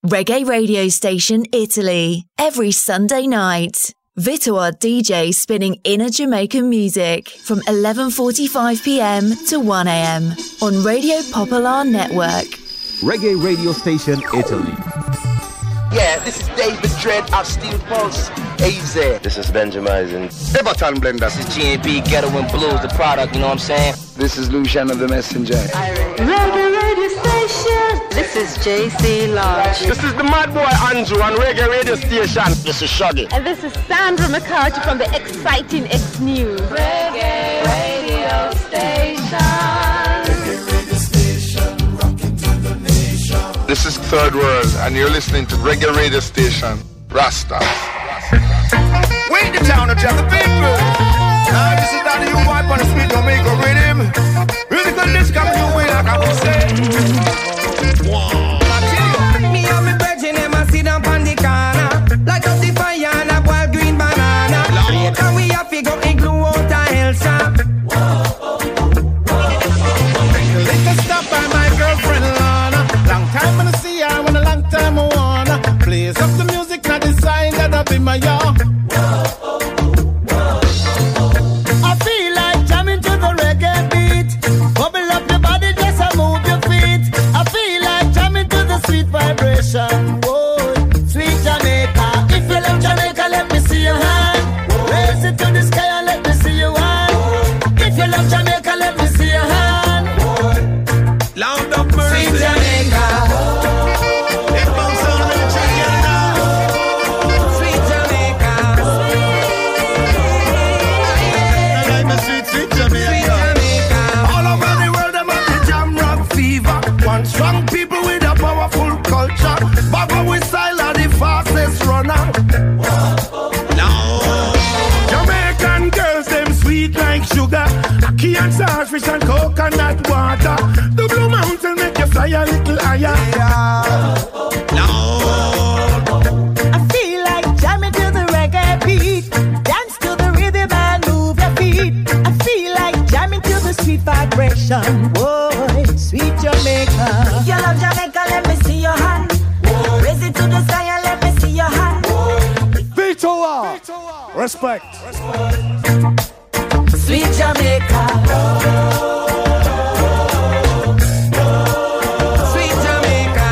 Reggae radio station Italy, every Sunday night. Vitoa DJ spinning inner Jamaican music from 11:45pm to 1am on Radio Popular Network. Reggae radio station Italy. Yeah, this is David Dredd of Steel Pulse. AZ. This is Benjamin. Everton Blender. This is G&B Ghetto and Blues, the product, you know what I'm saying? This is Lucian of the Messenger. Reggae radio station. This is JC Lodge. This is the Mad Boy Andrew on Reggae radio station. This is Shaggy. And this is Sandra McCarthy from the exciting X News. Reggae radio station. This is Third World, and you're listening to Reggae Radio Station, Rasta. Wait the town to tell the people. Now this is Danny, you wipe on the street, don't make a rhythm. Really good, this coming your way, like I was saying. Me and me brethren, them a sit down on the corner, light up the fire and a wild green banana. Later we have to go and glue out a Elsa. Little stop by my girlfriend Lana. Long time when I see her, when a long time I wanna. Plays up the music, not the sign that I be my yard. I feel like jamming to the reggae beat. Bubble up your body, just a move your feet. I feel like jamming to the sweet vibration. Boy, sweet Jamaica. If you love Jamaica, let me see your hand. Raise it to the sky and let me see your hand. If you love Jamaica, let me see your hand. Loud up mercy. Sweet Jamaica. It bounce on the chicken now. Sweet Jamaica. I'm a sweet Sweet Jamaica. Jamaica. All over the world, I'm at the jam rock fever. One strong people with a powerful culture. Baba with style are the fastest runner. Jamaican girls, them sweet like sugar. Ackee and starfish and coconut water. The Blue Mountain make you fly a little higher. I feel like jamming to the reggae beat. Dance to the rhythm and move your feet. I feel like jamming to the sweet vibration. Boy, sweet Jamaica. If you love Jamaica, let me see your hand. Raise it to the sky and let me see your hand. Vitoa. Respect. Sweet Jamaica. Sweet Jamaica.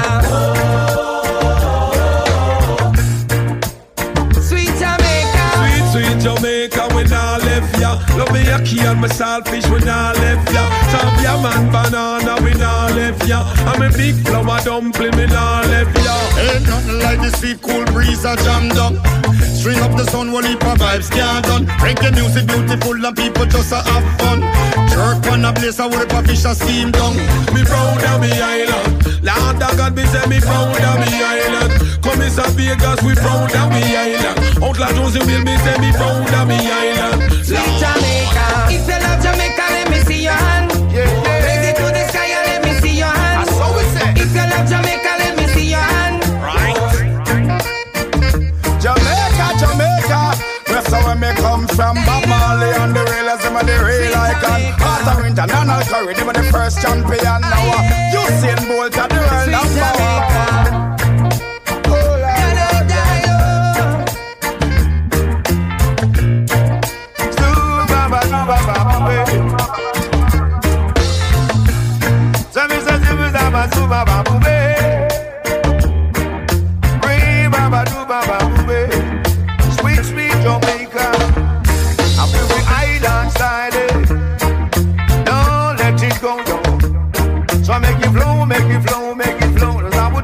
Sweet Jamaica. Sweet Jamaica, we nah left ya. Love me ackee and my saltfish, we nah left ya. Champion man banana, we nah left ya. I'm a big flower dumpling, we nah left ya. Ain't nothing like this sweet cool breeze a jam down. String up the sun, one heap of vibes can't done. Reggae music beautiful and people just a have fun. Jerk on a place, I whip a fish a steam down. Me proud of me island. Lord of God, me say me proud of me island. Come in Vegas, we proud of me island. Outlaw Jonesy will me say me proud of me island. Sweet Jamaica. If you love Jamaica, let me see your hand. Raise it to the sky and let me see your hand. That's how we say. If you love Jamaica, let me see your hand. Right. Jamaica, that's where me come from. Bob Marley and the real them are the real icon. Heart of international curry, they were the first champion. Now Usain Bolt at the world number one. Sweet, sweet Jamaica, I feel the island side. Don't let it go down. So make it flow, make it flow, make it flow. That's how we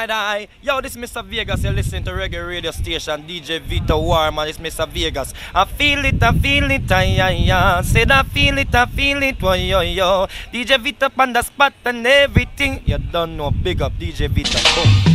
right eye. Yo, this is Mr. Vegas. You're listening to Reggae Radio Station. DJ Vito Warman. This is Mr. Vegas. I feel it, yeah. Said I feel it, yo. DJ Vito on the spot and everything. You don't know. Big up DJ Vito. Boom.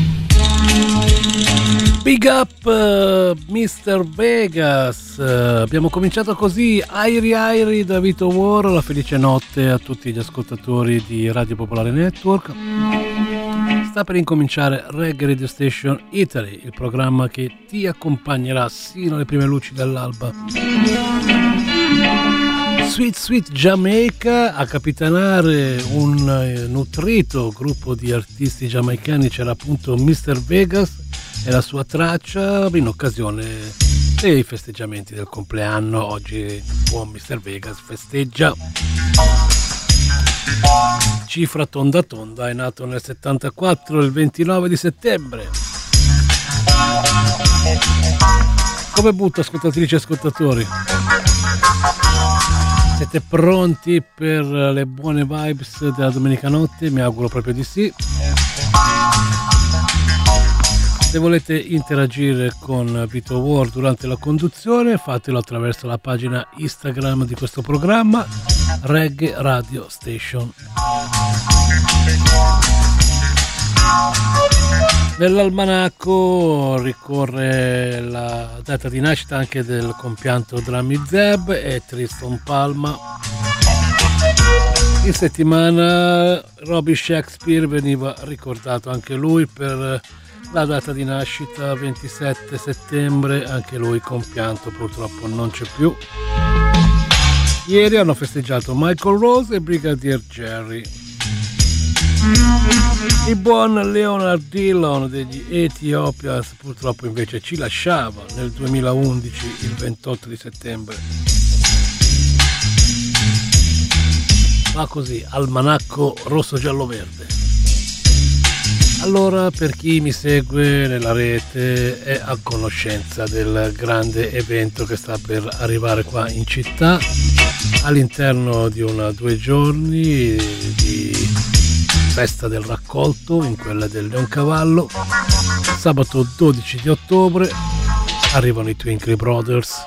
Big up Mr. Vegas. Abbiamo cominciato così. Airi da Vito War. La felice notte a tutti gli ascoltatori di Radio Popolare Network. Sta per incominciare Reggae Radio Station Italy, il programma che ti accompagnerà sino alle prime luci dell'alba. Sweet Jamaica, a capitanare un nutrito gruppo di artisti giamaicani c'era appunto Mr. Vegas e la sua traccia in occasione dei festeggiamenti del compleanno. Oggi buon Mr. Vegas festeggia. Cifra tonda, è nato nel 74, il 29 di settembre. Come butta, ascoltatrici e ascoltatori? Siete pronti per le buone vibes della domenica notte? Mi auguro proprio di sì. Se volete interagire con Vito War durante la conduzione, fatelo attraverso la pagina Instagram di questo programma, Reggae Radio Station. Nell'almanacco ricorre la data di nascita anche del compianto Drammy Zeb e Tristan Palma. In settimana Robbie Shakespeare veniva ricordato anche lui per la data di nascita 27 settembre, anche lui compianto, purtroppo non c'è più. Ieri hanno festeggiato Michael Rose e Brigadier Jerry. Il buon Leonard Dillon degli Ethiopians purtroppo invece ci lasciava nel 2011, il 28 di settembre. Ma così, almanacco rosso-giallo-verde. Allora, per chi mi segue nella rete è a conoscenza del grande evento che sta per arrivare qua in città all'interno di 2 giorni di festa del raccolto in quella del Leoncavallo. Sabato 12 di ottobre arrivano i Twinkly Brothers,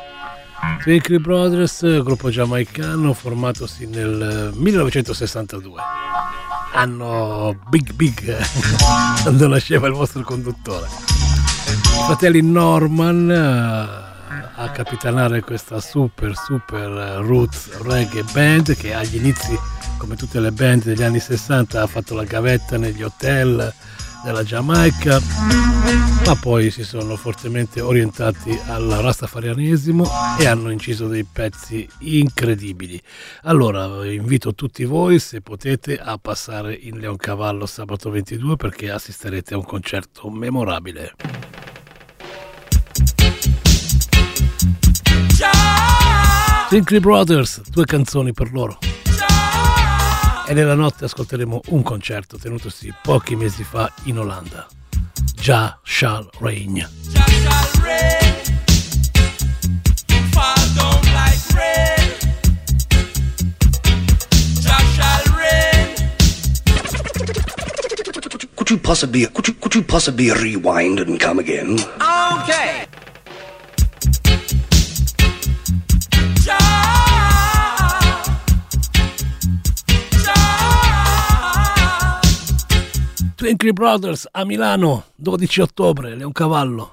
gruppo giamaicano formatosi nel 1962. Anno big quando nasceva il vostro conduttore. Fratelli Norman a capitanare questa super roots reggae band che agli inizi, come tutte le band degli anni 60, ha fatto la gavetta negli hotel della Giamaica, ma poi si sono fortemente orientati al rastafarianesimo e hanno inciso dei pezzi incredibili. Allora invito tutti voi, se potete, a passare in Leoncavallo sabato 22 perché assisterete a un concerto memorabile. Twinkly Brothers, 2 canzoni per loro. E nella notte ascolteremo un concerto tenutosi pochi mesi fa in Olanda. Jah Shall Reign. Jah shall reign. Fall down like rain. Jah shall reign. Could you possibly rewind and come again? Okay. Twinkly Brothers a Milano, 12 ottobre, Leoncavallo.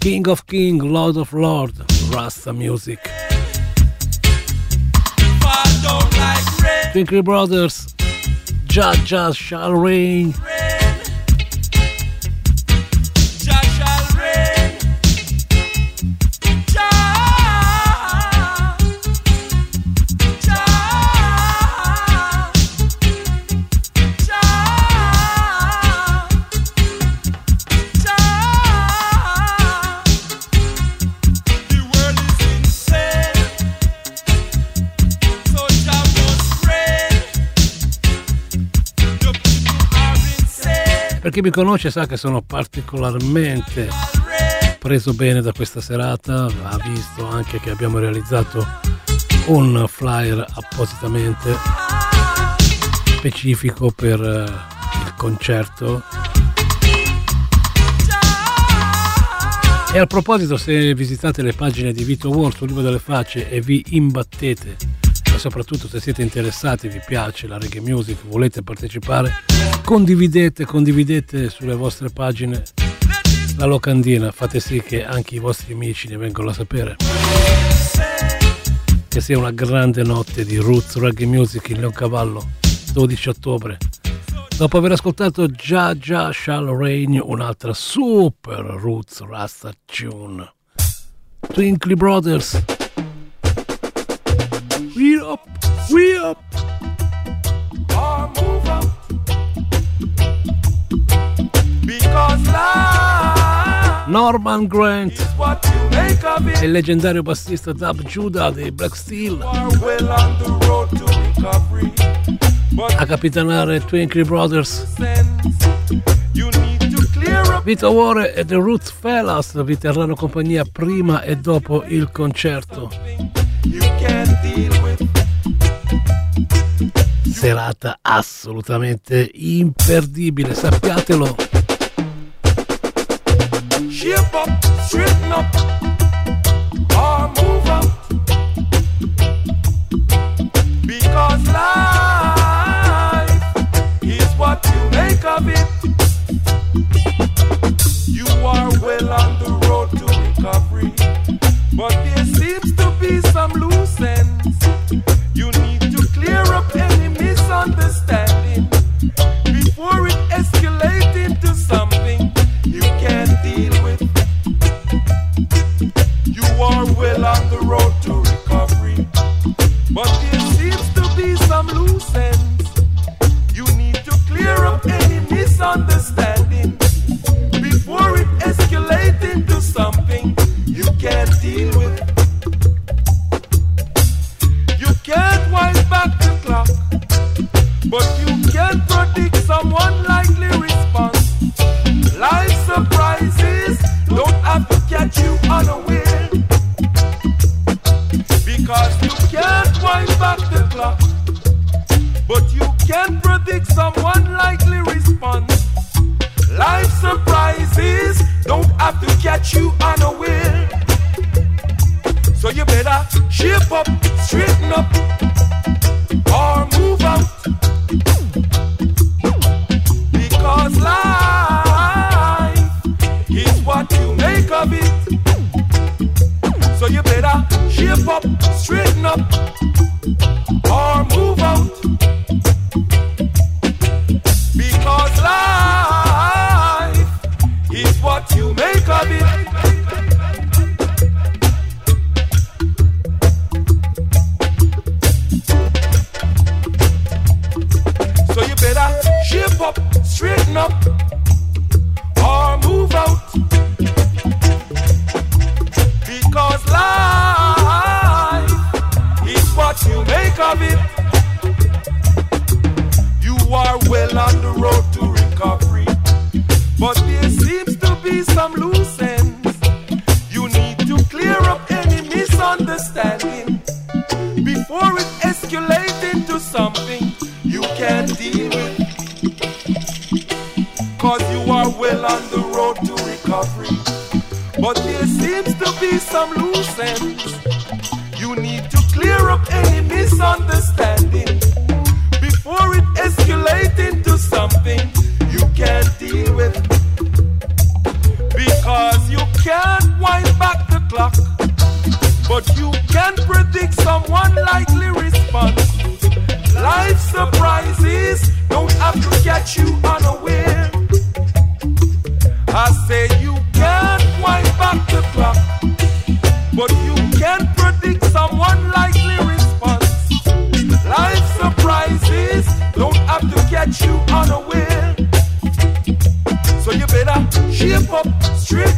King of King, Lord of Lord, Rasta Music. Twinkle Brothers, Jah shall reign. Per chi mi conosce sa che sono particolarmente preso bene da questa serata, ha visto anche che abbiamo realizzato un flyer appositamente specifico per il concerto. E a proposito, se visitate le pagine di Vito War sul Libro delle Facce e vi imbattete, e soprattutto se siete interessati, vi piace la reggae music, volete partecipare, condividete sulle vostre pagine la locandina, fate sì che anche i vostri amici ne vengano a sapere. Che sia una grande notte di Roots Reggae Music in Leoncavallo, 12 ottobre. Dopo aver ascoltato Jah Shall Reign, un'altra super Roots Rasta tune. Twinkle Brothers. We up. Move up. Because life Norman Grant is what you make of it. e il leggendario bassista Dub Judah dei Black Steel Well on the road to recovery. a capitanare Twinkle Brothers. You need to clear up. Vito War e The Roots Fellas vi terranno compagnia prima e dopo il concerto. You can't deal with. Serata assolutamente imperdibile, sappiatelo. Shape up, straighten up, or move up. Because life is what you make of it. You are well on the road to recovery, but there seems to be some loose ends. You need to clear up any misunderstanding before it escalates into something you can't deal with. You are well on the road to recovery, but there seems to be some loose ends. You need to clear up any misunderstanding before it escalates into something you can't deal with. You can't wind back the clock, but you can predict someone likely response. Life surprises don't have to catch you unaware, because you can't wind back the clock, but you can predict someone likely response. Life surprises don't have to catch you unaware. So you better shape up, straighten up, or move out. Because life is what you make of it. So you better shape up, straighten up, or move out. Because life is what you make of it. So you better shape up, straighten up, or move out. Because life is what you make of it. You are well on the road to recovery, but there seems to be some loose ends. You need to clear up any misunderstanding before it escalates into something you can't deal with. Cause you are well on the road to recovery, but there seems to be some loose ends. You need to clear up any misunderstanding before it escalates into something you can't deal with. Because you can't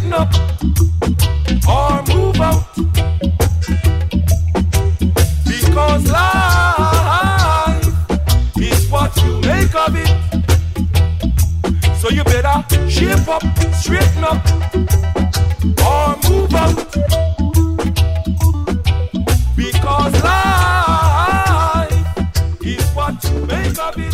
straighten up or move out. Because life is what you make of it. So you better shape up, straighten up or move out. Because life is what you make of it.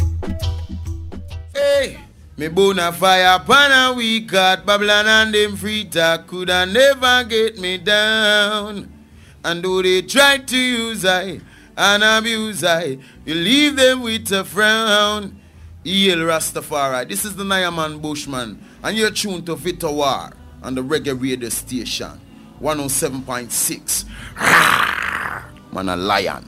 Hey, me bona fire pan a week got Babylon and them free talk coulda never get me down. And though they try to use I and abuse I, you leave them with a frown. E.L. Rastafari, this is the Nyaman Bushman, and you're tuned to Vito War on the Reggae Radio Station 107.6. Man a lion.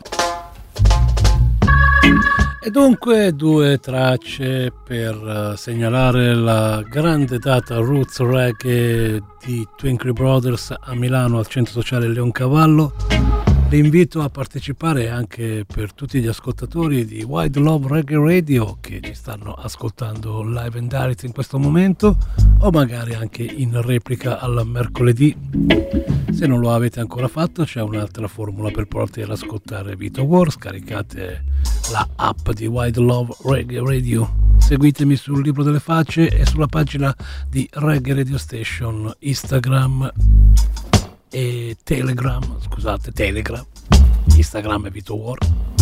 E dunque due tracce per segnalare la grande data Roots Reggae di Twinkle Brothers a Milano al Centro Sociale Leoncavallo. L'invito a partecipare anche per tutti gli ascoltatori di Wide Love Reggae Radio che ci stanno ascoltando live and direct in questo momento, o magari anche in replica al mercoledì. Se non lo avete ancora fatto, c'è un'altra formula per poter ascoltare Vito War. Scaricate la app di Wide Love Reggae Radio, seguitemi sul Libro delle Facce e sulla pagina di Reggae Radio Station, Instagram e Telegram, Instagram e Vito War.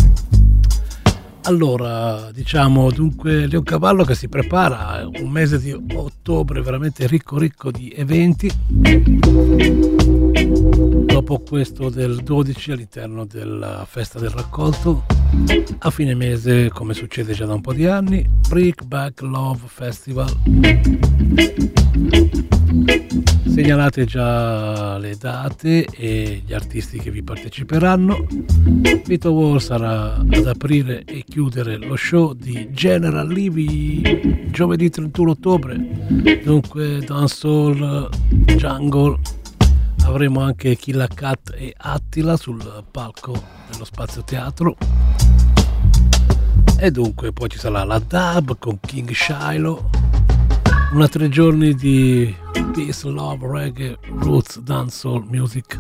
Allora, diciamo dunque Leoncavallo che si prepara un mese di ottobre veramente ricco di eventi. Dopo questo del 12 all'interno della festa del raccolto, a fine mese, come succede già da un po' di anni, Brick Back Love Festival. Segnalate già le date e gli artisti che vi parteciperanno. Vito War sarà ad aprire e chiudere lo show di General Levy giovedì 31 ottobre. Dunque dancehall, jungle. Avremo anche Killa Cat e Attila sul palco dello Spazio Teatro. E dunque poi ci sarà la dub con King Shiloh. Una 3 giorni di Peace, Love, Reggae, Roots, Dancehall Music.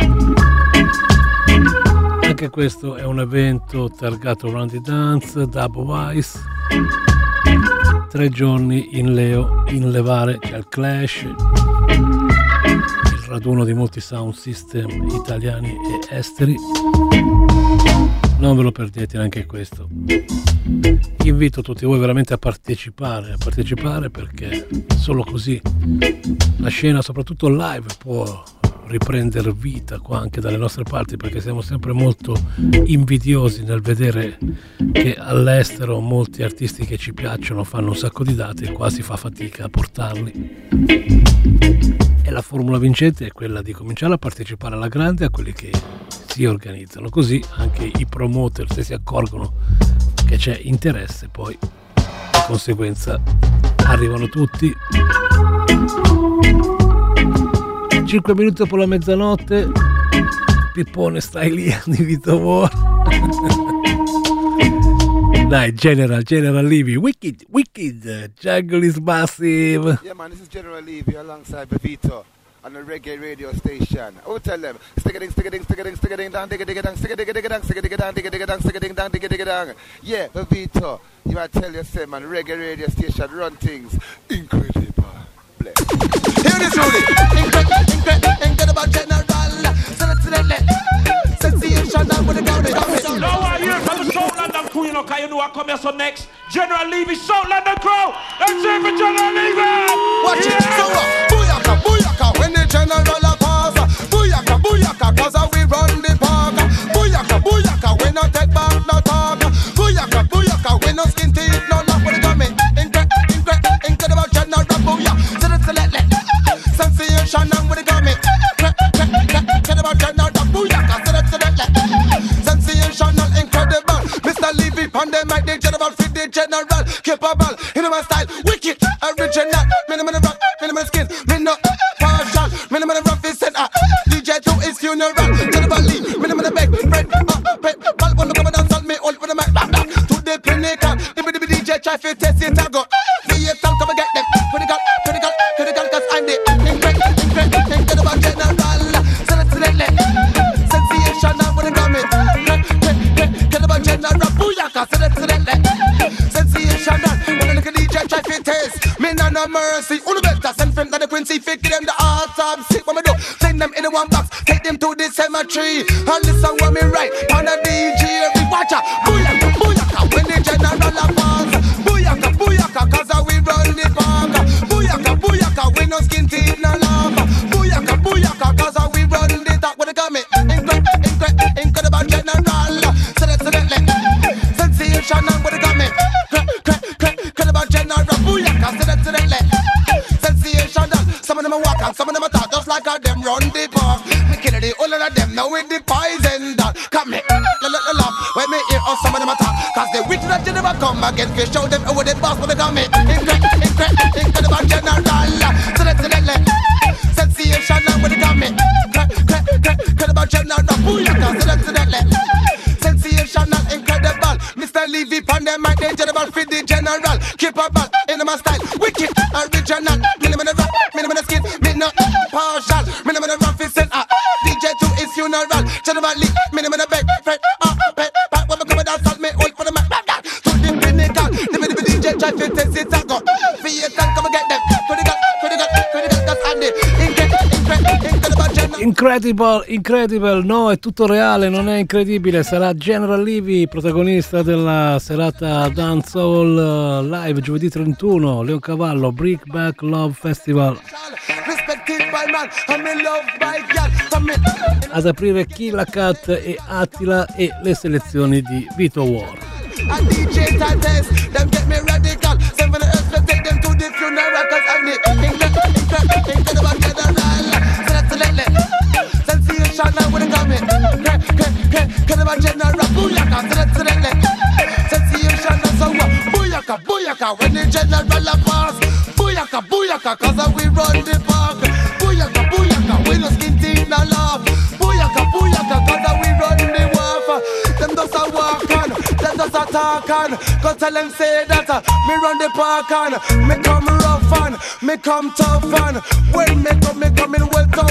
Anche questo è un evento targato Randy Dance, Dub Wise. 3 giorni in Leo, in Levare c'è il Clash, il raduno di molti sound system italiani e esteri. Non ve lo perdete neanche questo. Invito tutti voi veramente a partecipare perché solo così la scena, soprattutto live, può riprendere vita qua anche dalle nostre parti, perché siamo sempre molto invidiosi nel vedere che all'estero molti artisti che ci piacciono fanno un sacco di date e qua si fa fatica a portarli. E la formula vincente è quella di cominciare a partecipare alla grande a quelli che si organizzano, così anche i promoter, se si accorgono che c'è interesse, poi di conseguenza arrivano tutti. 5 minuti dopo la mezzanotte, Pippone stai lì di Vito War. Dai, General Levy, wicked, Jungle is massive. Yeah man, this is General Levy alongside Vito on the Reggae Radio Station. I will tell them, stick-a-ding, stick-a-ding, stick-a-ding, stick-a-ding, down, digga-digga-dang, stick-a-digga-digga-dang, stick-a-digga-dang, digga-digga-dang, stick-a-ding-dang, digga-digga-dang. Yeah, Vito, you might tell yourself, man, Reggae Radio Station run things incredible. Bless. Here it is, Rudy. Incredible General. Sensation, with the down. Now I hear from the South London crew, you know, cause you know I come here so next. General Levy, South London crew. Let's see for General Levy. Watch it, so booyaka, booyaka, when the general a pass. Booyaka, booyaka, cause we run the park. Booyaka, booyaka, we no take back no talk. Booyaka, booyaka, we no skin teeth, no love with the gummy. Incredible general, booyah. Sensation, with the gummy. Incredible general, booyaka. Sensational, incredible. Mr. Levy, pandemic, the general, fit the general. Capable, in my style, wicked, original. Minimum rock, minimum skin, minimum partial, minimum rough is set up. DJ to his funeral, general Lee, minimum beg, bread, ball, one come and salt me all with the mic, to the pinnacle. The DJ try to test it, I go. The come and get them, critical, cause I'm the Me nah no mercy. Who the better send friends to the Quincy, fake them the autopsy. What me do? Send them in the one box, take them to the cemetery. And listen what me write on the DJ. Watch out, booyaka, booyaka, when the general a pass. Booyaka, booyaka, cause we run the park. Booyaka, booyaka, we no skin teeth, no laugh. Booyaka, booyaka, cause we run the talk. What they call me? Incredible general. Sensation and what they call me? Incredible general. Booyaka, sensational. Some of them a walk and some of them a talk just like how them run the park. Me kill the whole of them now with the poison that come me. When me hear some of them attack, cause the witch that you never come again. We show them who the boss what they call me. Incredible general. Sensation and what they call me. Incredible general. Booyaka, sensational, incredible. Mr. Levy pan them mic, they general fit the general. Keep a ball in my style, wicked, original. Minimum the rap, minimum the skin, me not partial. Minimum the rap is sent DJ to his funeral. Generally, minimum the beg, friend, pet, when we come and dance, me hold for the mic. To the pinnacle, the DJ try to test it and go. Vehicle, come and get them. Critical, that's Andy. Incredible general. Incredible, no, è tutto reale, non è incredibile. Sarà General Levy, protagonista della serata Dancehall Live giovedì 31, Leoncavallo, Brickback Love Festival. Ad aprire Killa Cat e Attila e le selezioni di Vito War. Sensation when it come in. Incredible general. Booyaka, sensation so booyaka, booyaka when the general a pass. Booyaka, booyaka, cause we run the park. Booyaka, booyaka, we no skin teeth, no laugh. Booyaka, booyaka, cause we run the wharf. Them does a walk on, them does a talk on. Go tell them say that me run the park on. Me come rough on, me come tough on. When me come in well tough.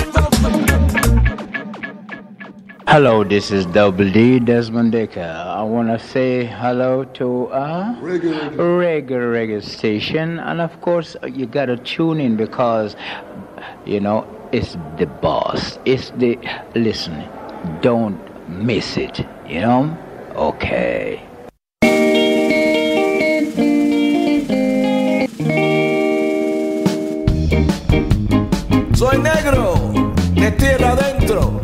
Hello, this is Double D, Desmond Decker. I want to say hello to reggae station. And of course, you got to tune in because, you know, it's the boss. Listen, don't miss it, you know? Okay. Soy negro, de tierra adentro.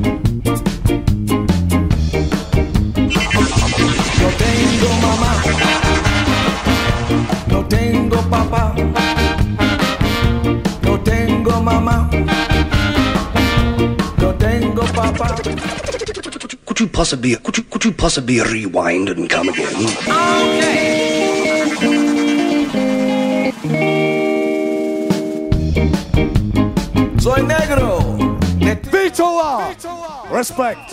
No tengo mamá, no tengo papá, no tengo mamá, no tengo papá. Could you possibly rewind and come again? Soy negro, de Vito. Respect.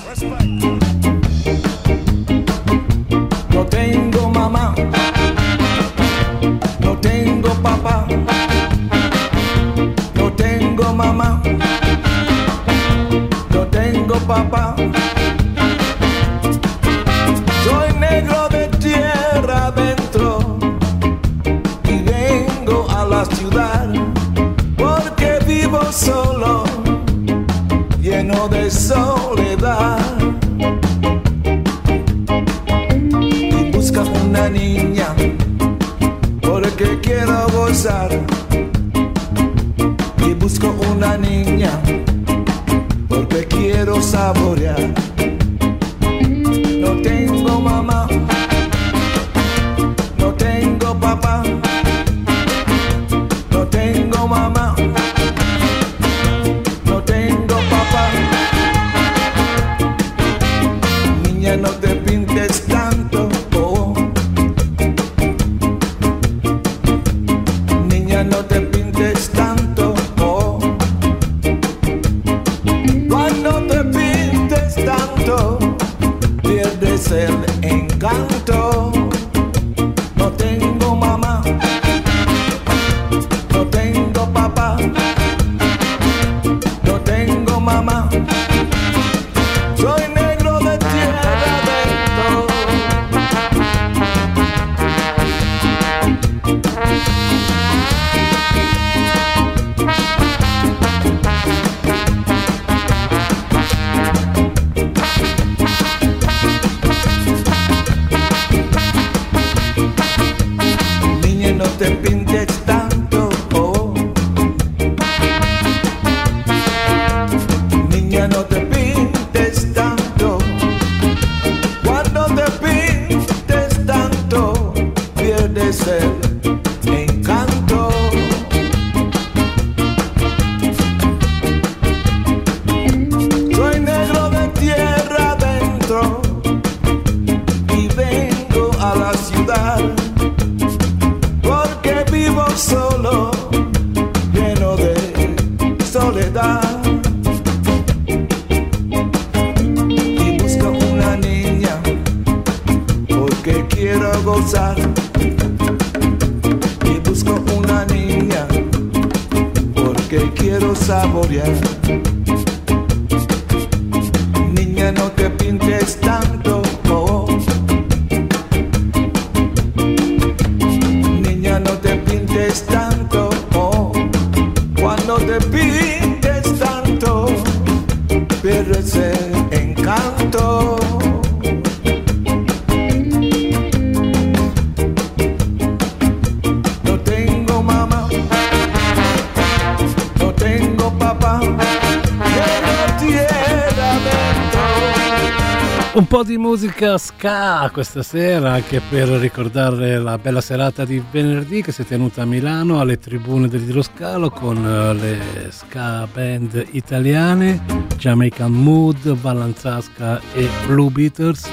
No tengo mamá, no tengo papá, no tengo mamá, no tengo papá. Soy negro de tierra adentro y vengo a la ciudad porque vivo solo, lleno de soledad. Una niña porque quiero gozar y busco una niña porque quiero saborear. No tengo mamá, no tengo papá, no tengo mamá, no tengo papá. Niña, no te pintes tanto. No te pintes tanto, cuando te pintes tanto. no te pintes tanto, oh. Niña, no te pintes tanto. Cuando te pintes tanto, pierdes el encanto. Soy negro de tierra adentro y vengo a la ciudad porque vivo solo, lleno de soledad. Y busco una niña porque quiero gozar. Y busco una niña porque quiero saborear. Niña, no te pintes tanto, oh. Niña, no te pintes tanto, oh. Cuando te pintes tanto, pierdes el encanto. No tengo mamá, no tengo papà, lleno tierra dentro. Un po' di musica ska questa sera, anche per ricordare la bella serata di venerdì che si è tenuta a Milano alle tribune dell'Idroscalo con le ska band italiane Jamaican Mood, Vallanzasca e Blue Beaters.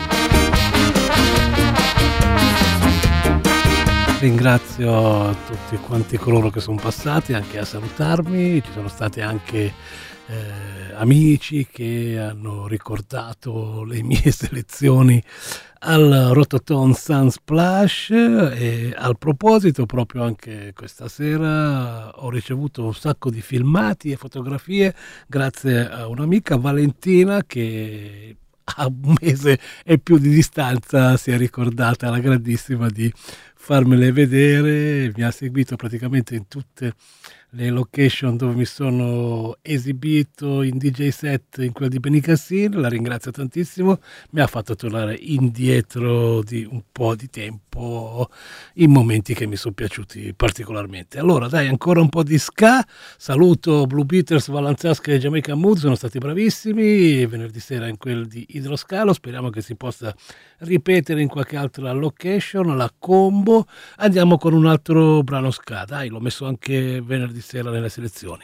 Ringrazio tutti quanti coloro che sono passati anche a salutarmi. Ci sono stati anche amici che hanno ricordato le mie selezioni al Rototom Sunsplash, e al proposito proprio anche questa sera ho ricevuto un sacco di filmati e fotografie grazie a un'amica, Valentina, che a un mese e più di distanza si è ricordata alla grandissima di farmele vedere. Mi ha seguito praticamente in tutte le location dove mi sono esibito in DJ set, in quella di Benicassin. La ringrazio tantissimo, mi ha fatto tornare indietro di un po' di tempo in momenti che mi sono piaciuti particolarmente. Allora dai, ancora un po' di ska. Saluto Blue Beaters, Vallanzasca e Jamaican Mood, sono stati bravissimi venerdì sera in quel di Idroscalo. Speriamo che si possa ripetere in qualche altra location, la combo. Andiamo con un altro brano ska, dai, l'ho messo anche venerdì sera nelle selezioni.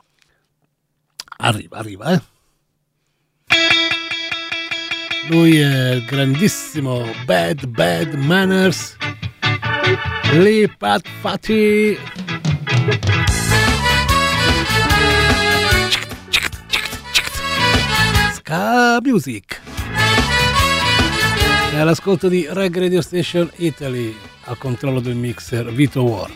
Arriva. Lui è il grandissimo Bad Manners, Lee Pat Fatty. Ska Music. E all'ascolto di Reggae Radio Station Italy, al controllo del mixer Vito War.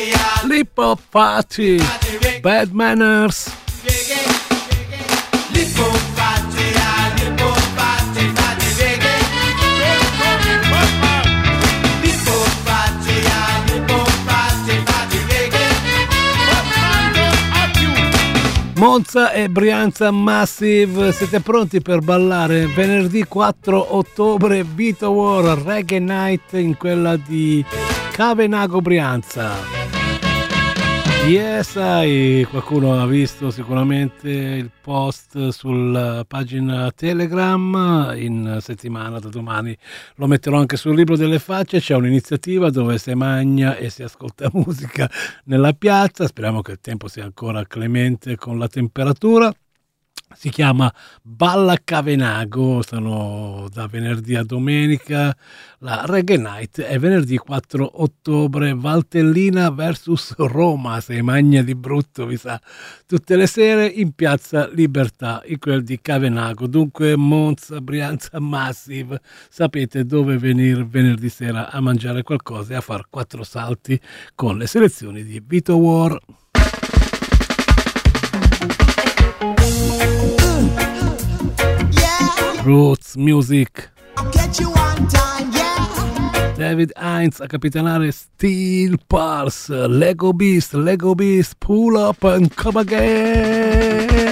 Lip Hop Party, Bad Manners. Monza e Brianza Massive, siete pronti per ballare? Venerdì 4 ottobre Vito War Reggae Night in quella di Cavenago Brianza. Yes, qualcuno ha visto sicuramente il post sulla pagina Telegram. In settimana, da domani lo metterò anche sul libro delle facce. C'è un'iniziativa dove si mangia e si ascolta musica nella piazza. Speriamo che il tempo sia ancora clemente con la temperatura. Si chiama Balla Cavenago, sono da venerdì a domenica. La Reggae Night è venerdì 4 ottobre, Valtellina vs Roma, se magna di brutto vi sa, tutte le sere in Piazza Libertà, in quel di Cavenago. Dunque Monza, Brianza Massive, sapete dove venire venerdì sera a mangiare qualcosa e a far 4 salti con le selezioni di Vito War. Roots Music, David Hines a capitanare Steel Pulse, Lego Beast, pull up and come again.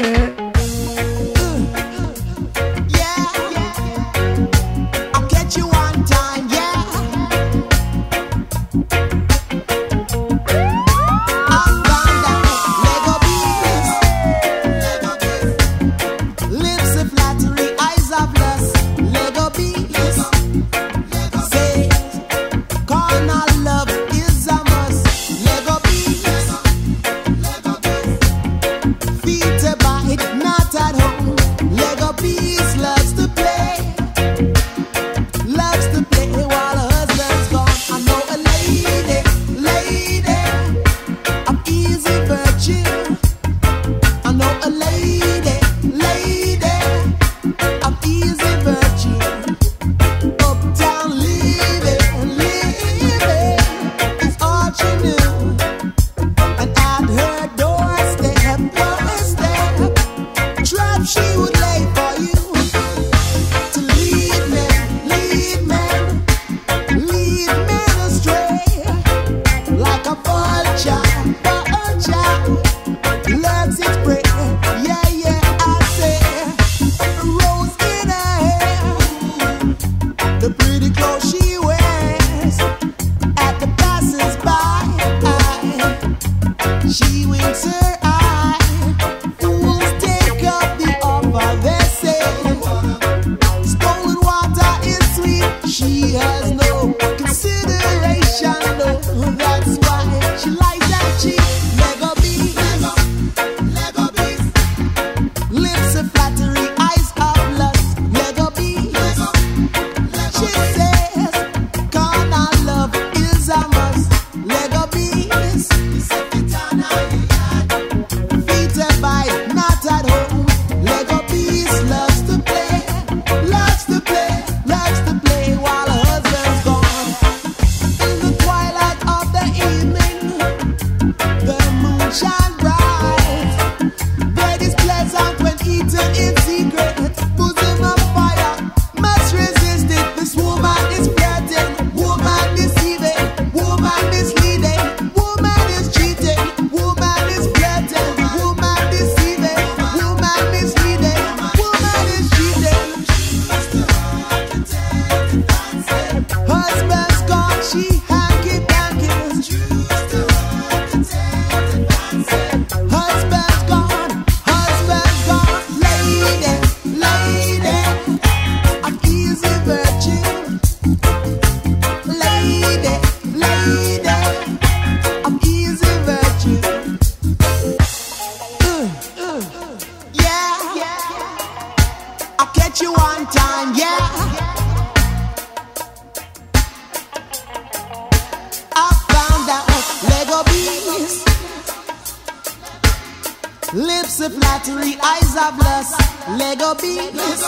Lips of flattery, eyes of lust, Lego beats.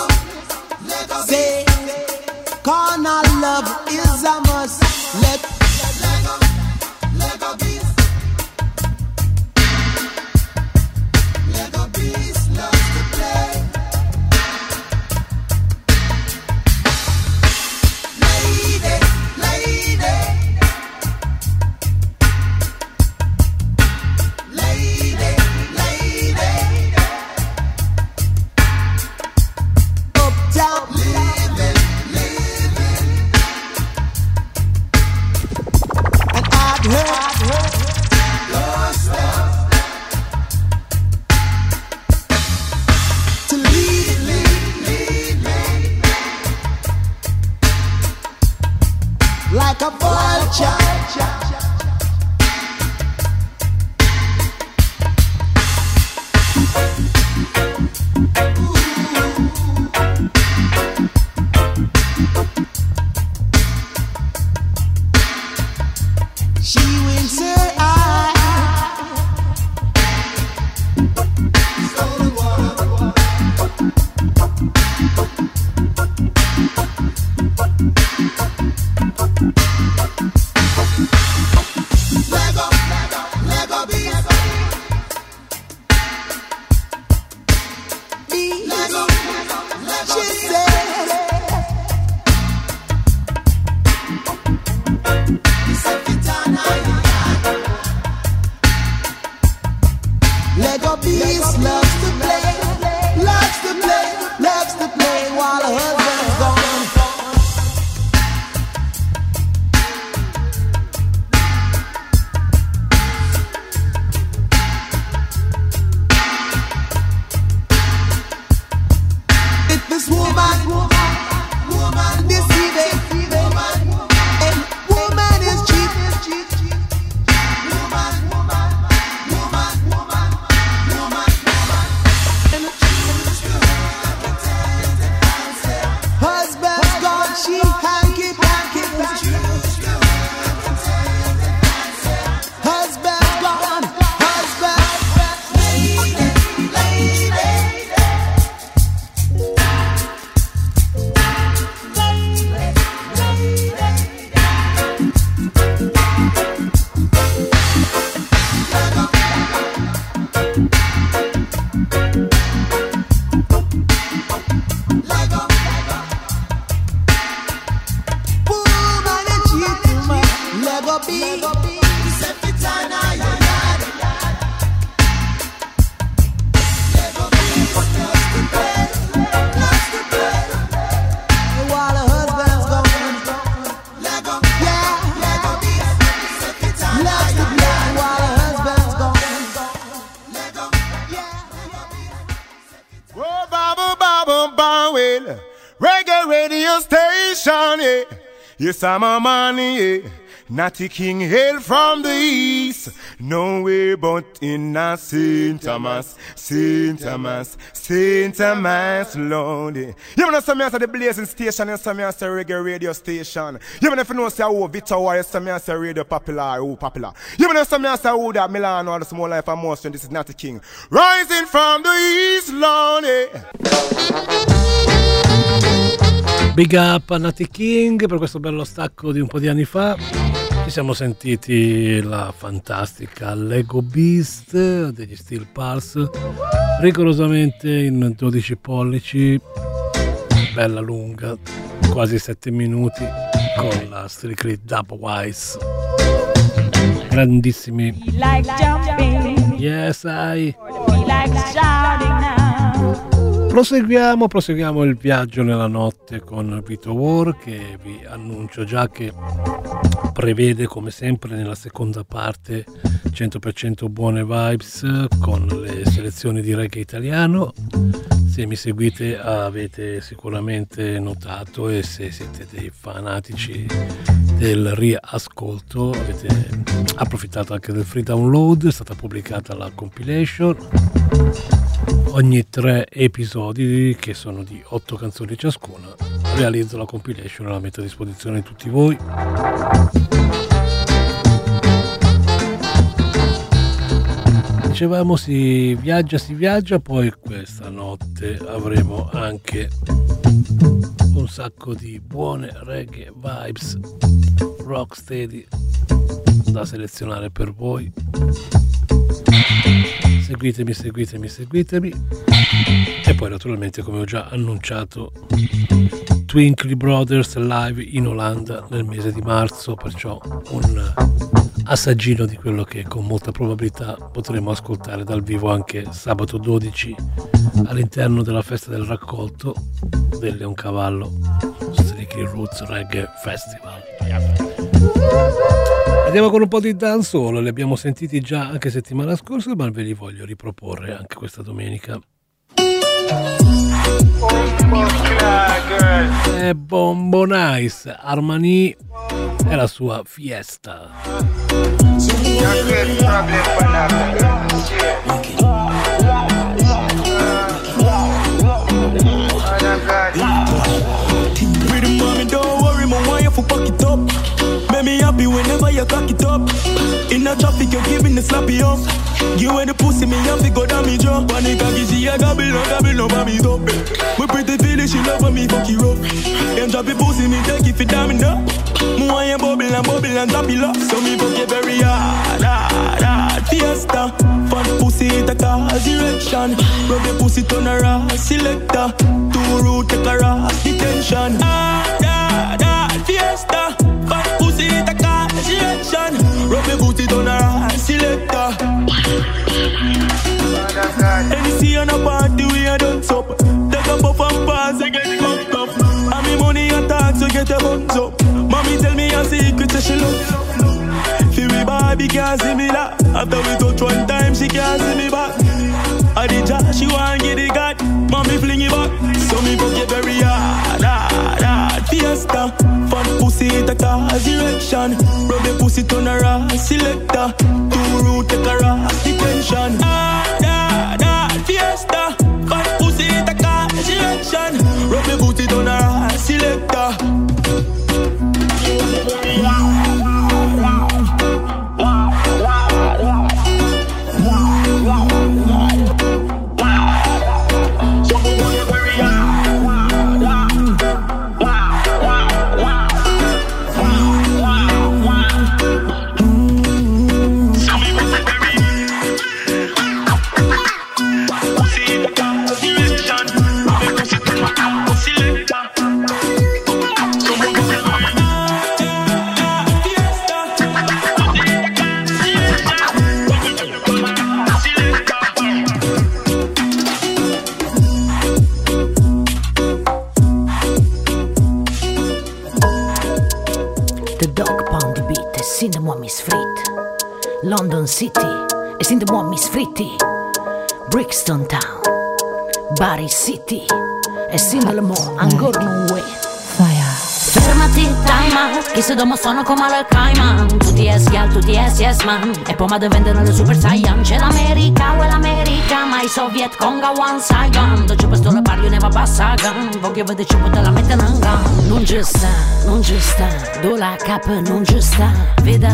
Say, carnal love is a must. Lego beats. To lead me like a vulture. She winks her eye. Lego bees. Lego. She says. Lego bees loves to play while her husband's gone. If this woman deceiving, and woman is cheap. Husband's gone, she hanky panky. Husband's gone, woman is cheating, Lego bee. While her husband's gone, loves to play while her husband's gone. Whoa, baba, baba, baba, well, reggae radio station, yeah. Yes, I'm a man, yeah. Natty King hail from the east, nowhere but in a St. Thomas, Lord. You know some of the blazing station, and some of the reggae radio station. You know if you know say who Vito or some of the radio popular, who popular. You know some of the who that Milan or the small life of motion. This is Natty King, rising from the east, Lord. Big up a Natty King per questo bello stacco di un po' di anni fa. Ci siamo sentiti la fantastica Lego Beast degli Steel Pulse, rigorosamente in 12 pollici, bella lunga, quasi 7 minuti, con la Strictly Dubwise. Grandissimi. Yes, I. Proseguiamo il viaggio nella notte con Vito War, che vi annuncio già che prevede come sempre nella seconda parte 100% buone vibes con le selezioni di reggae italiano. Se mi seguite avete sicuramente notato, e se siete dei fanatici del riascolto avete approfittato anche del free download. È stata pubblicata la compilation, ogni 3 episodi, che sono di 8 canzoni ciascuna. Realizzo la compilation e la metto a disposizione di tutti voi. Dicevamo si viaggia, poi questa notte avremo anche un sacco di buone reggae vibes, rocksteady da selezionare per voi. Seguitemi. E poi naturalmente, come ho già annunciato, Twinkly Brothers live in Olanda nel mese di marzo, perciò un assaggino di quello che con molta probabilità potremo ascoltare dal vivo anche sabato 12 all'interno della festa del raccolto del Leoncavallo Strictly Roots Reggae Festival. Andiamo con un po' di dancehall, li abbiamo sentiti già anche settimana scorsa, ma ve li voglio riproporre anche questa domenica. È Bombo Nice, Armani e la sua Fiesta. Pretty mommy, don't worry, my wife will pack it up. Make me happy whenever you cock it up. In the traffic, you're giving the slappy up. You and the pussy, me have to go down me drop. Panic, she a gobble, by me top. My pretty feeling, she love me, fuck you rough. Them drop it pussy, me take it for damn enough. Me want you bubble and drop it low. So me fuck you very hard, Fiesta. Fun pussy, it a cause erection. Rub your pussy, turn around, selector. Two root, take a ras, detention. Fiesta. Fun pussy, it a cause erection. Rub your pussy, turn around, selector. Anything on a party, we a done up. Take a puff and pass, and get fucked up. And me money and tax, so get a buns up. Mommy tell me a secret, so she love. Feel me Barbie can't see me that. After we touch one time, she can't see me back. I did just, she want get it got. Mommy fling it back. So me fuck you very hard, Fiesta. Fun pussy, it a cause erection. Rub your pussy, turn around, selector. Two root, take a ras, detention. Fiesta. Fun pussy, it a cause erection. Rub your pussy, turn around, selector. London City is in the one Miss Fritty. Brixton Town, Bari City is in the Lemo, ancora non way. Fermati, time out, che se domo sono come le Cayman. Tutti es gal, tutti es yes man. E poi ma de vendere le Super Saiyan. C'è l'America, o l'America, ma i Soviet Conga one Saigon. Dove questo le parli ne va passagan. Voglio vedere ciò te la mette in gang. Non ci sta, do la capa non ci sta. Veda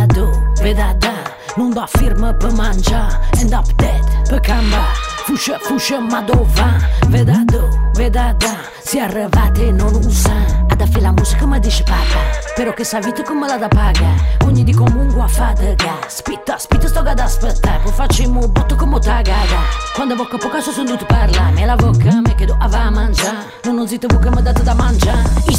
da. Non da firma per mangiare, end up dead per cambiare. Fuscia ma dove va? Veda da, si arrivate non usa. Ad affare la musica mi dice papà, però che sa vita come la da paga. Ogni di comunque a fatica. Spitta sto ad aspettare. Poi facciamo un botto come tagada. Quando bocca poca sono dovuto parlare. Me la bocca me che do a mangiare. Non zitto bocca mi dato da mangiare. I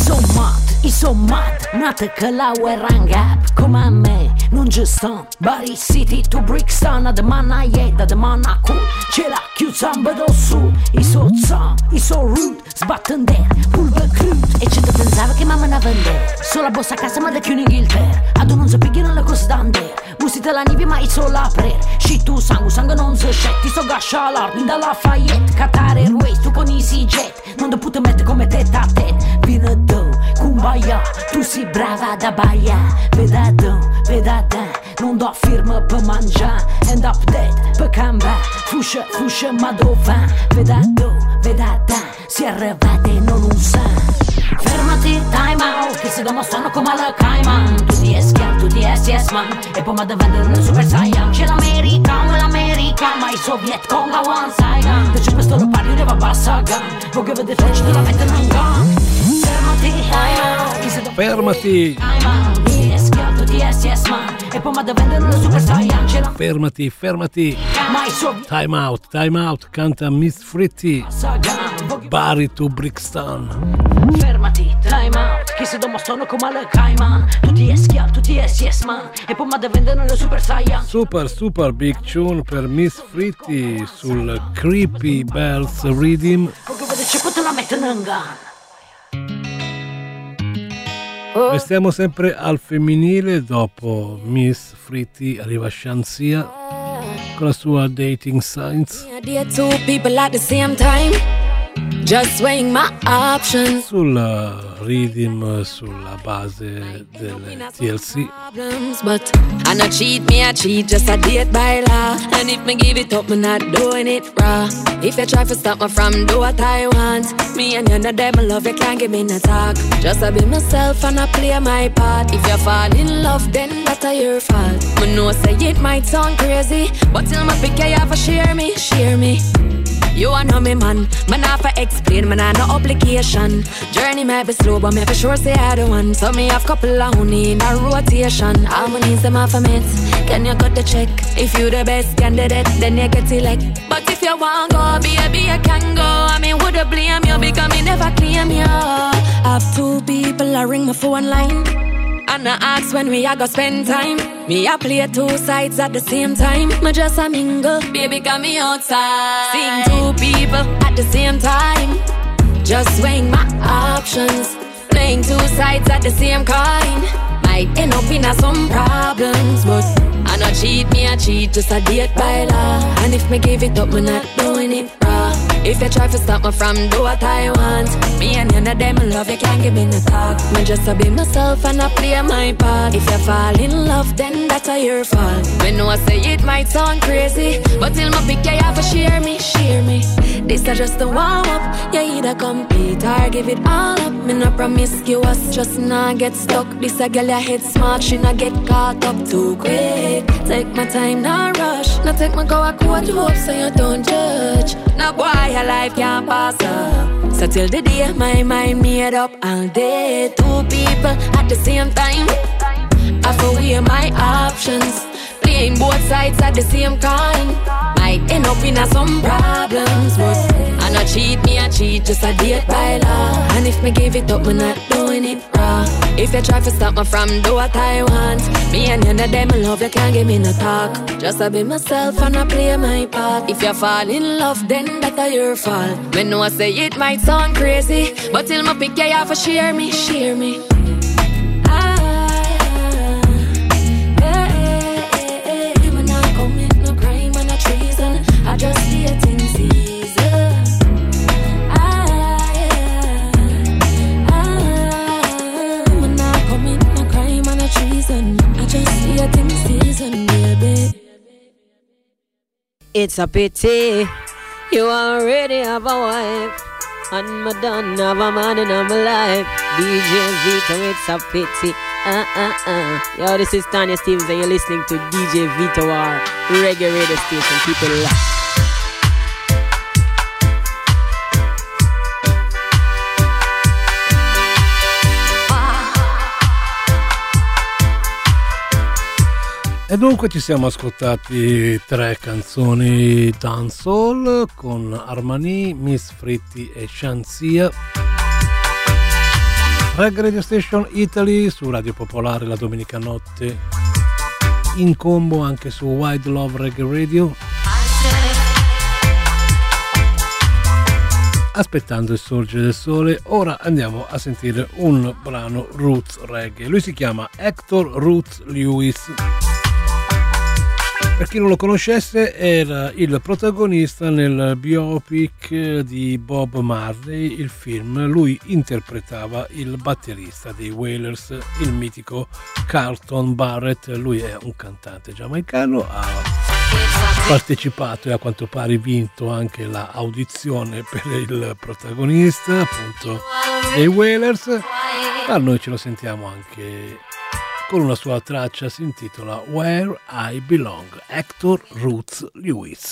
so mat, nata che la vuoi ranga. Come a me, non ci sto. Bari City to Brixton, a domana a domana cool. Ce l'ha chiusa un vedo su. I so rude, sbatten der, pulver crude. E ci pensava che mamma ne vendere. Solo a bossa a casa ma da chiù in Inghilterra. Ad non si pighiano le cose d'andere. Usite la nivi ma i so l'aprer. Scittu sangue non si scetti. So gascia l'armi dalla Fayette. Qatar Airways, tu con EasyJet. Non ti puoi mettere come tête a tête. Vino do, kumbaya, tu sei brava da baia. Veda da, non do firma per mangiare. End up dead, per cambiare. Fuscia ma dove va? Veda da, si arrivate non usa. Fermati, time out, che se domo sono come la Cayman. Tutti es chiar, tutti es yes man. E poi ma da vendere le Super Saiyan. C'è l'America, ma i Soviet Conga one Saiyan. Che c'è questo lo parli ne va passagan. Voglio vedere flash te la mettono in gang. Fermati, time out, che se domo Fermati. Tutti es chiar, tutti es yes man. E poi ma da vendere le Super Saiyan. C'è la Fermati. ma i Soviet Time out, canta Miss Fritty. Bari to Brixton. Fermati, time out, che se domo sono come le Cayman. Tutti es chiar, tutti es yes man. E poi ma da vendere le Super Saiyan. Super big tune per Miss Fritty sul Creepy Bells Rhythm. Voglio vedere ciò te la mettono in gang. Restiamo sempre al femminile, dopo Miss Fritty arriva Shansia con la sua Dating Science. Two people at the same time, just weighing my options. Sul rhythm, sulla base del TLC. But I not cheat, me I cheat, just a date by law. And if me give it up, me not doing it raw. If you try to stop me from do what I want, me and you know them love, you can't give me no talk. Just I be myself and I play my part. If you fall in love, then that's your fault. Me know say it might sound crazy, but till my pick you have to share me, share me. You a know me man, man have to explain, man have no obligation. Journey might be slow, but me for sure say I the one. So me have couple of honey in a rotation. Harmonies them off a mates. Can you cut the check? If you the best candidate, then you get elect. But if you want go, baby you can go. I mean woulda blame you because me never claim you. Have two people I ring my phone line, and I ask when we a go spend time. Me a play two sides at the same time. Me just a mingle, baby got me outside. Seeing two people at the same time, just weighing my options. Playing two sides at the same coin, might end up in some problems. But I not cheat, me I cheat, just a date by law. And if me give it up, me not doing it raw. If you try to stop me from do what I want, me and you know them love, you can't give me no talk. Me just a be myself and I play my part. If you fall in love, then that's your fault. Me know I say it might sound crazy, but till my pick you have to share me, share me. This is just a warm up, you either compete or give it all up. Me no promiscuous, just not get stuck. This a girl your head smart, she not get caught up too quick. Take my time, not rush. Not take my go a quote hope so you don't judge. Now boy, your life can't pass up. So till the day my mind made up, all day. Two people at the same time, I for weigh my options. Playing both sides at the same time, might end up in some problems. But I not cheat, me I cheat, just a date by law. And if me give it up, me not doing it raw. If you try to stop me from do what I want, me and you know them love, you can't give me no talk. Just I be myself and I play my part. If you fall in love, then that's your fault. Me know I say it might sound crazy, but till my pick you have to share me, share me. I just dating season. I'm not commit no crime and a treason. I just dating season, baby. It's a pity you already have a wife, and me done have a man in my life. DJ Vito, it's a pity. Yo, this is Tanya Stevens and you're listening to DJ Vito R Reggae Radio Station. Keep it locked. E dunque ci siamo ascoltati 3 canzoni dancehall con Armani, Miss Fritty e Shansia. Reggae Radio Station Italy su Radio Popolare la domenica notte, in combo anche su Wide Love Reggae Radio. Aspettando il sorgere del sole, ora andiamo a sentire un brano Roots Reggae. Lui si chiama Hector Roots Lewis. Per chi non lo conoscesse, era il protagonista nel biopic di Bob Marley, il film. Lui interpretava il batterista dei Wailers, il mitico Carlton Barrett. Lui è un cantante giamaicano, ha partecipato e a quanto pare vinto anche la audizione per il protagonista, appunto, dei Wailers. Ma noi ce lo sentiamo anche con una sua traccia, si intitola Where I Belong, Hector Roots Lewis.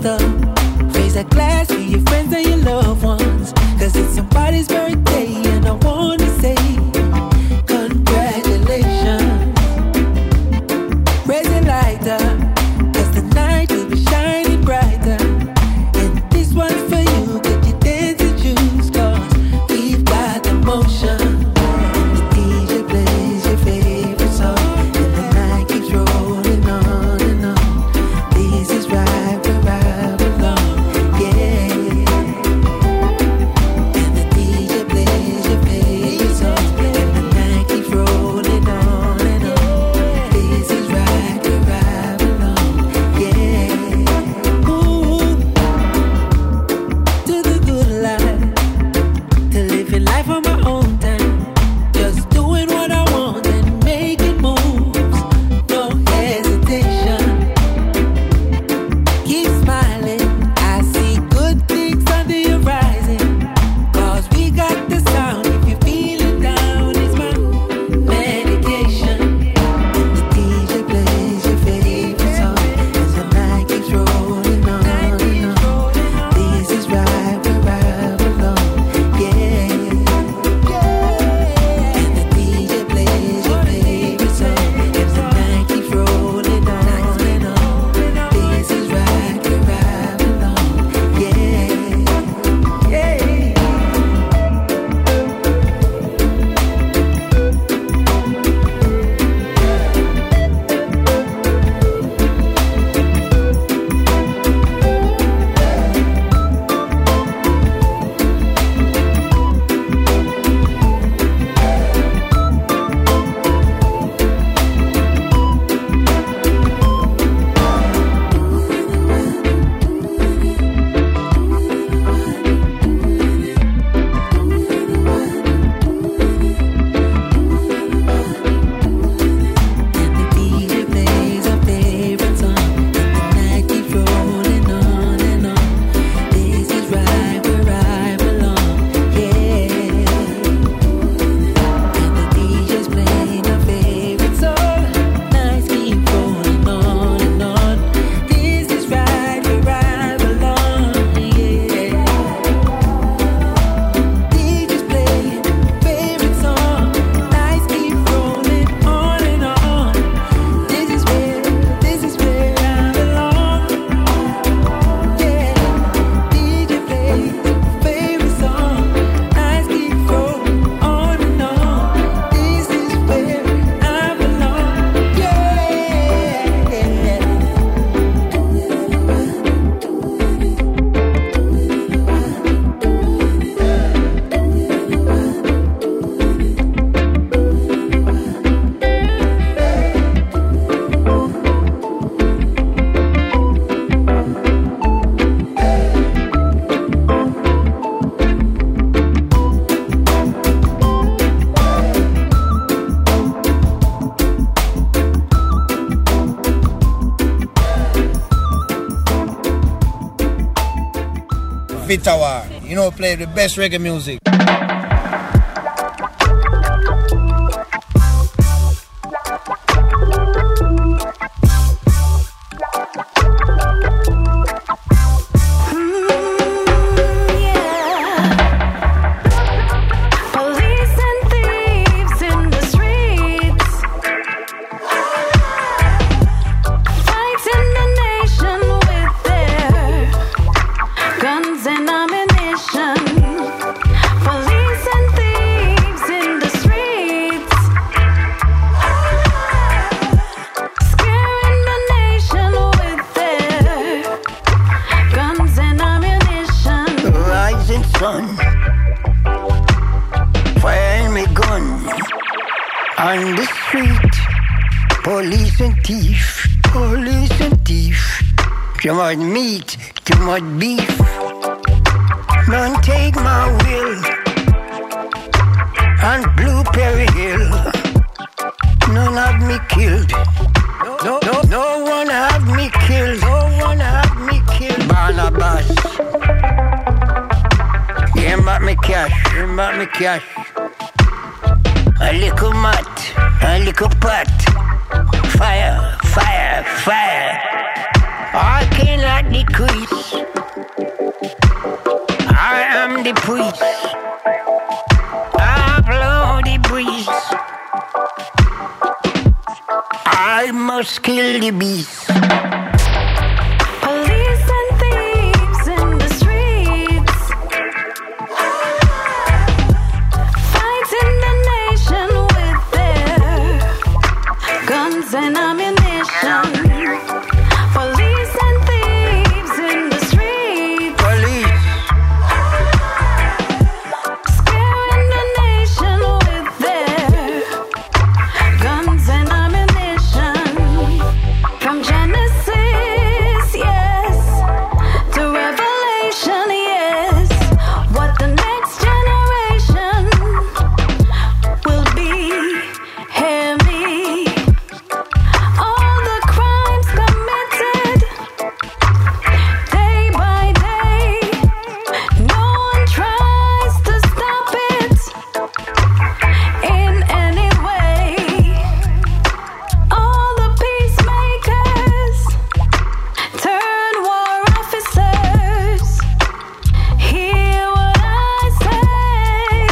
Raise a glass to your friends and your loved ones, 'cause it's somebody's birthday and I Vita War. You know, play the best reggae music. On the street, police and thief, too much meat, too much beef. Don't take my will on Blueberry Hill. None have me killed. No one have me killed. Barnabas, give back me cash. A little mat, a little pot. Fire. I cannot decrease. I am the priest. I blow the breeze. I must kill the beast. Police and thieves in the streets, fighting the nation with their guns and ammunition. Police and thieves in the streets, scaring the nation with their guns and ammunition. From Genesis, yes, to Revelation, yes, what the next generation will be. Hear me. All the crimes committed day by day, no one tries to stop it in any way. All the peacemakers turn war officers. Hear what I say.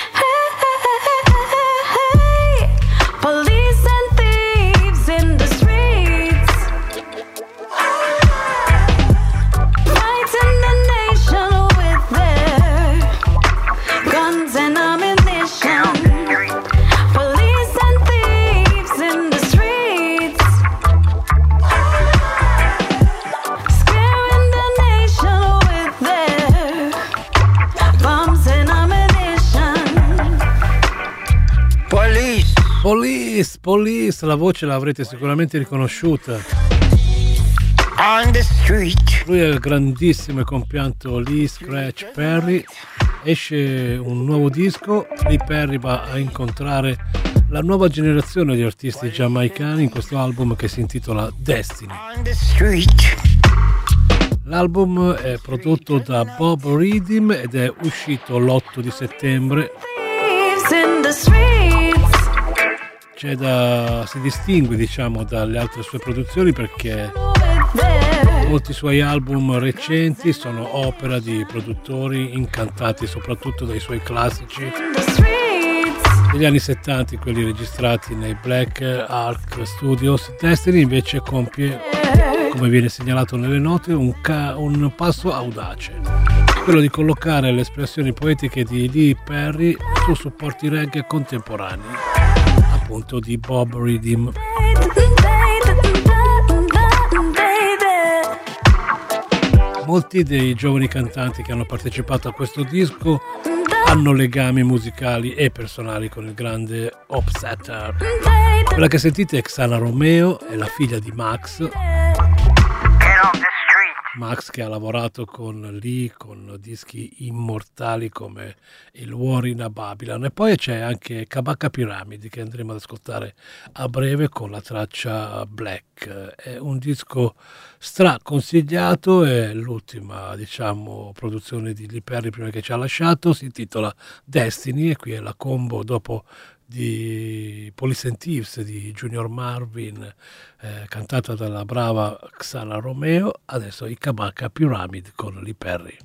Hey, police and thieves in the streets, fighting the nation with their guns and ammunition. Police and thieves in the streets, scaring the nation with their bombs and ammunition. Police, la voce l'avrete sicuramente riconosciuta. On the street. Lui è il grandissimo e compianto Lee Scratch Perry. Esce un nuovo disco, Lee Perry va a incontrare la nuova generazione di artisti giamaicani in questo album che si intitola Destiny. On the street. L'album è prodotto da Bob Redim ed è uscito l'8 di settembre. Thieves in the streets, Si distingue, diciamo, dalle altre sue produzioni perché there. molti suoi album recenti sono opera di produttori incantati soprattutto dai suoi classici degli anni 70, quelli registrati nei Black Ark Studios. Destiny invece compie, come viene segnalato nelle note, un passo audace, quello di collocare le espressioni poetiche di Lee Perry su supporti reggae contemporanei, appunto di Bob Redim. Molti dei giovani cantanti che hanno partecipato a questo disco hanno legami musicali e personali con il grande Upsetter. Quella che sentite è Xana Romeo, è la figlia di Max. Get off the street. Max che ha lavorato con Lee, con dischi immortali come il War in a Babylon, e poi c'è anche Kabaka Pyramid che andremo ad ascoltare a breve con la traccia Black. È un disco straconsigliato, è l'ultima produzione di Lee Perry prima che ci ha lasciato, si intitola Destiny e qui è la combo dopo di Police and Thieves di Junior Marvin, cantata dalla brava Xana Romeo. Adesso i Kabaka Pyramid con Lee Perry.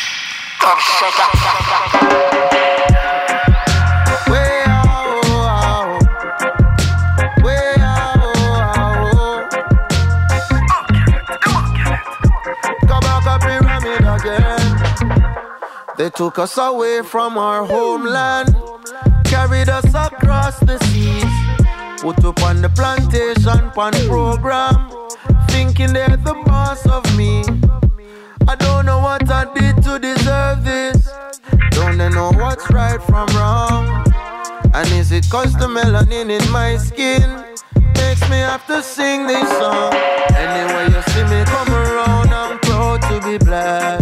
Kabaka Pyramid again. They took us away from our homeland, carried us across the seas, put up on the plantation pan program, thinking they're the boss of me. I don't know what I did to deserve this. Don't they know what's right from wrong? And is it cause the melanin in my skin makes me have to sing this song? Anyway you see me come around, I'm proud to be black.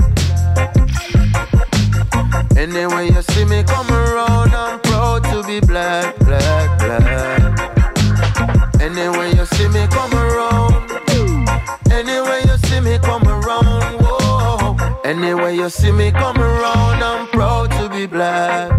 Anyway you see me come around, I'm proud to be black, black, black. Anyway you see me come around, anyway you see me come around, whoa. Anyway you see me come around, I'm proud to be black.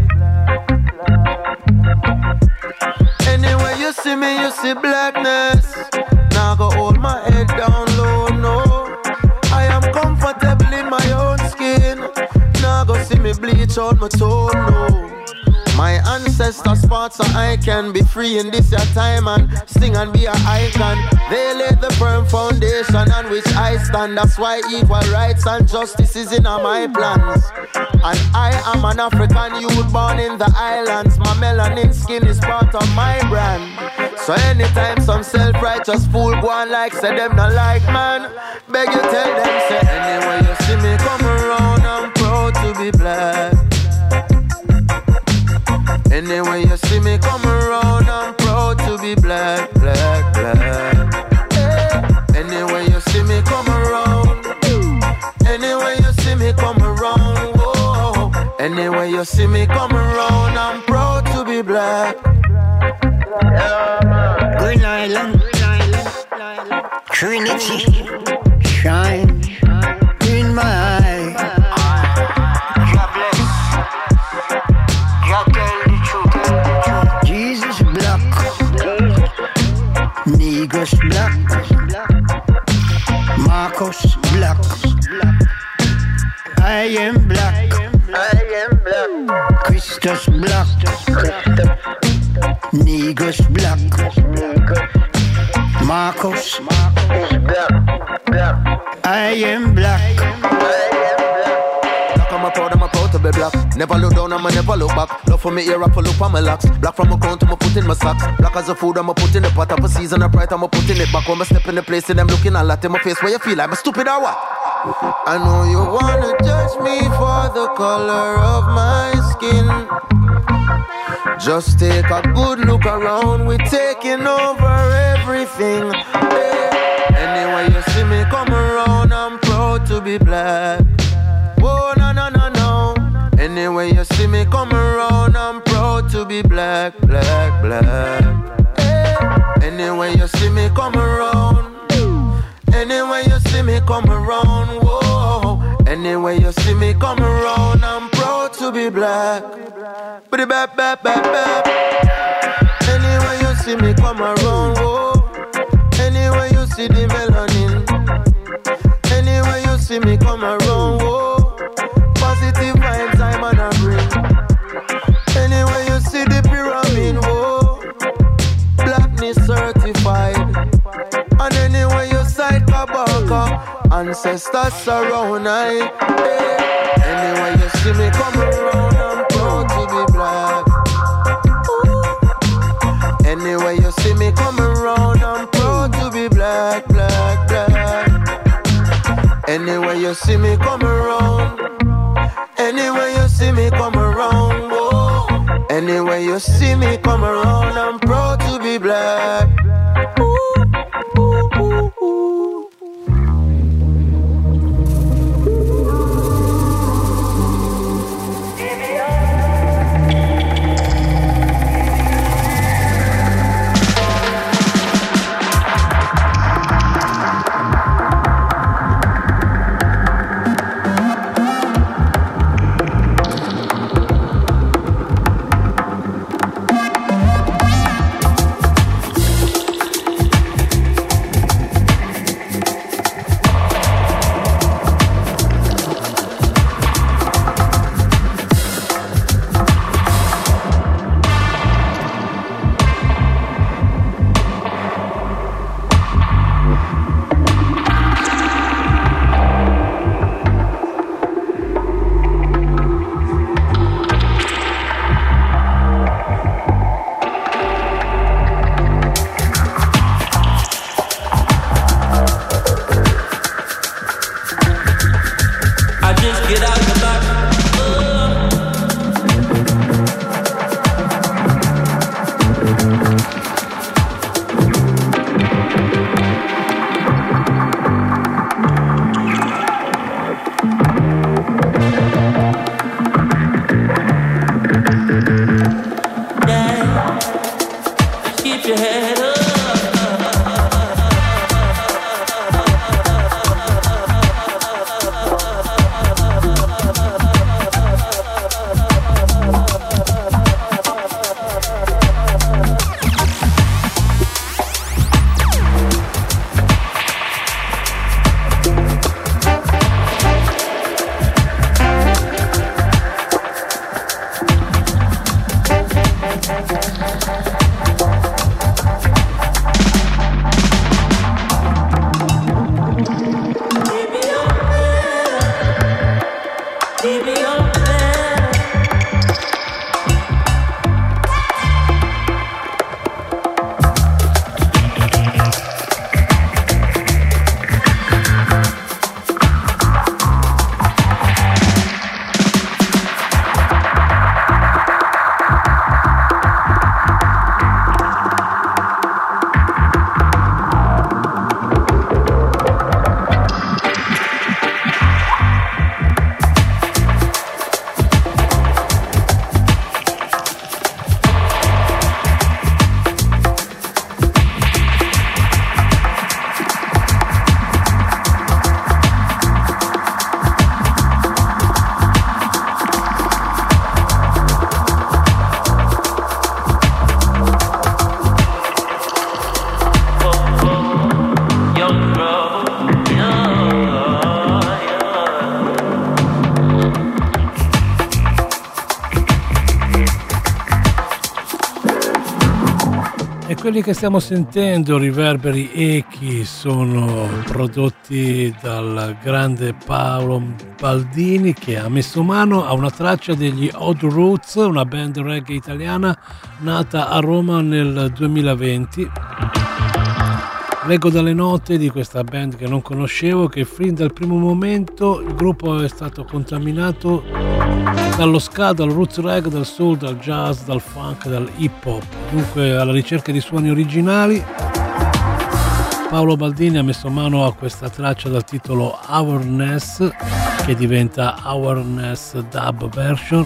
Anyway you see me, you see blackness. Now go hold my head down low, no. I am comfortable in my own skin. Now go see me bleach out my tone, no. My ancestors fought so I can be free in this your time and sing and be an icon. They laid the firm foundation on which I stand. That's why equal rights and justice is in my plans. And I am an African youth born in the islands. My melanin skin is part of my brand. So anytime some self-righteous fool go on like say them not like man, beg you tell them say anyway you see me come around, I'm proud to be black. Anyway you see me come around, I'm proud to be black, black, black. Anyway you see me come around, anyway you see me come around, whoa. Anyway you see me come around, I'm proud to be black. Green Island, Trinity, shine in my eye. Jesus black, Negus black, Marcus black, I am black, Christus black, Negus black, Marcus I am black. I'm proud to be black. Never look down, I'ma never look back. Love for me ear, I pull up on my locks. Black from my crown to my foot in my socks. Black as a food, I'ma put in the pot. Up a season, up right, I'ma put in it back. When I step in the place, and them looking a lot in my face. Where you feel like I'm stupid or what? I know you wanna judge me for the color of my skin. Just take a good look around, we're taking over everything. Yeah. Anyway you see me come around, I'm proud to be black. Whoa, no, no, no, no. Anyway you see me come around, I'm proud to be black, black, black. Hey. Anyway you see me come around, anyway you see me come around, whoa. Anyway you see me come around, I'm proud to be black. Bidi bap, bap, bap, bap. Anyway you see me come around, whoa. Anyway you see the melanin, anyway you see me come around, whoa. Positive vibes I'm gonna bring. Anyway you see the pyramid, whoa. Blackness certified. And anyway you sight Kabaka, ancestors surround I. Hey. Anyway you see me come around, I'm proud to be black. Ooh. Anyway you see me come around, I'm proud to be black, black, black. Anyway you see me come around, anyway you see me come around, whoa. Anyway you see me come around, I'm proud to be black. Ooh, ooh, ooh, ooh. Quelli che stiamo sentendo, riverberi echi, sono prodotti dal grande Paolo Baldini, che ha messo mano a una traccia degli Odd Roots, una band reggae italiana nata a Roma nel 2020. Leggo dalle note di questa band che non conoscevo che fin dal primo momento il gruppo è stato contaminato dallo ska, dal roots reggae, dal soul, dal jazz, dal funk, dal hip hop, dunque alla ricerca di suoni originali. Paolo Baldini ha messo mano a questa traccia dal titolo Awareness, che diventa Awareness Dub Version.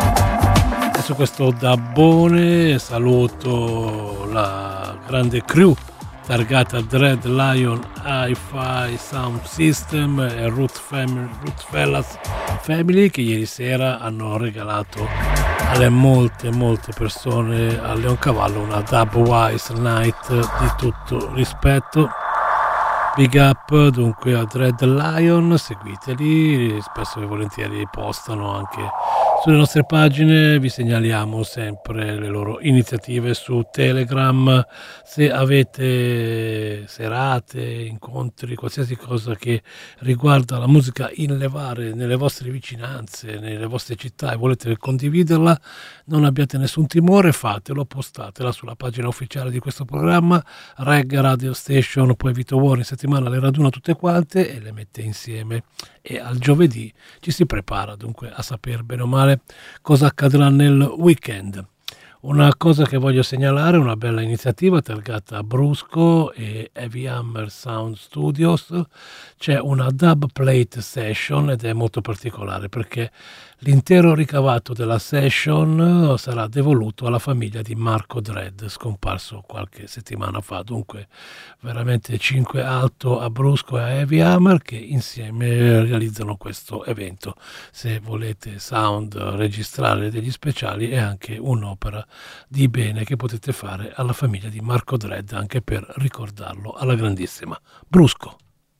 E su questo dubbone saluto la grande crew targata Dread Lion Hi-Fi Sound System e Rootfellas Family, che ieri sera hanno regalato alle molte persone a Leoncavallo una Dubwise Night di tutto rispetto. Big up dunque a Dread Lion, seguiteli, spesso e volentieri postano anche sulle nostre pagine, vi segnaliamo sempre le loro iniziative su Telegram. Se avete serate, incontri, qualsiasi cosa che riguarda la musica in levare nelle vostre vicinanze, nelle vostre città e volete condividerla, non abbiate nessun timore, fatelo, postatela sulla pagina ufficiale di questo programma, Reg Radio Station, poi Vito War in settimana le raduna tutte quante e le mette insieme, e al giovedì ci si prepara dunque a sapere bene o male cosa accadrà nel weekend. Una cosa che voglio segnalare, una bella iniziativa targata a Brusco e Heavy Hammer Sound Studios. C'è una dub plate session ed è molto particolare perché l'intero ricavato della session sarà devoluto alla famiglia di Marco Dread, scomparso qualche settimana fa. Dunque veramente 5 alto a Brusco e a Heavy Hammer che insieme realizzano questo evento. Se volete sound, registrare degli speciali, è anche un'opera di bene che potete fare alla famiglia di Marco Dread, anche per ricordarlo alla grandissima. Brusco.